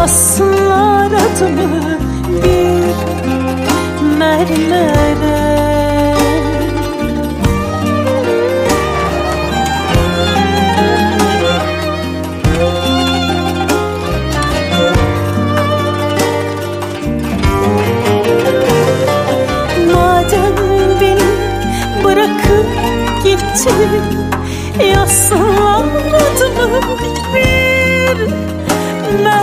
yazsınlar adımı bir mermere. Madem beni bırakıp gittin, yazsınlar adımı bir mermere.